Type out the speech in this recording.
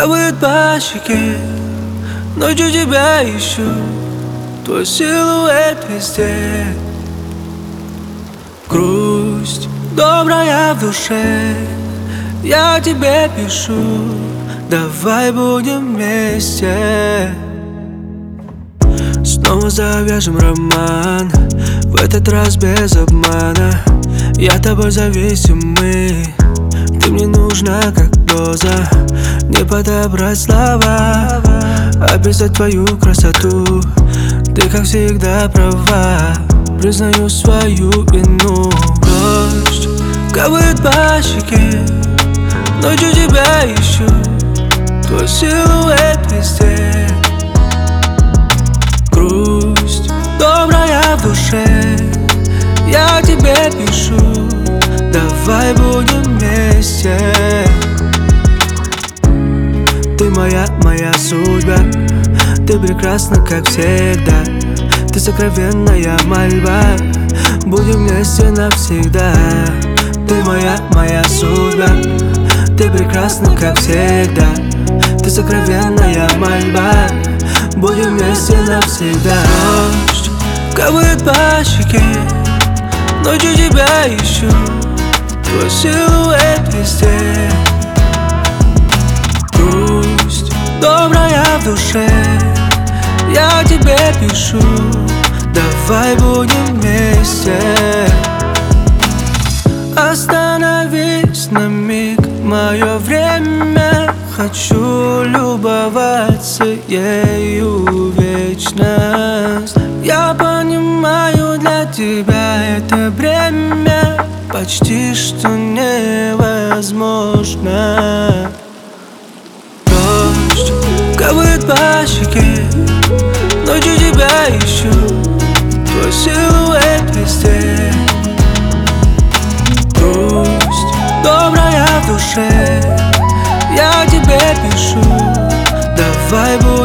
Капает по щеке, ночью тебя ищу, твой силуэт везде. Грусть добрая в душе, я тебе пишу, давай будем вместе. Снова завяжем роман, в этот раз без обмана. Я тобой зависимый, ты мне нужна как доза. Не подобрать слова, описать твою красоту. Ты как всегда права, признаю свою вину. Дождь капает по щеке, ночью тебя ищу, твой силуэт везде. Грусть добрая в душе, я тебе пишу, давай будем вместе. Ты моя судьба, ты прекрасна, как всегда. Ты сокровенная мольба, будем вместе навсегда. Ты моя судьба, ты прекрасна, как всегда. Ты сокровенная мольба, будем вместе навсегда. Дождь капает по щеке, ночью тебя ищу, твой силуэт везде. Грусть добрая в душе, я тебе пишу, давай будем вместе. Остановись на миг, мое время, хочу любоваться ею вечность. Я понимаю, для тебя это бремя почти что невозможно. Дождь капает по щеке, ночью тебя ищу, твой силуэт везде. Грусть добрая в душе, я тебе пишу, давай будем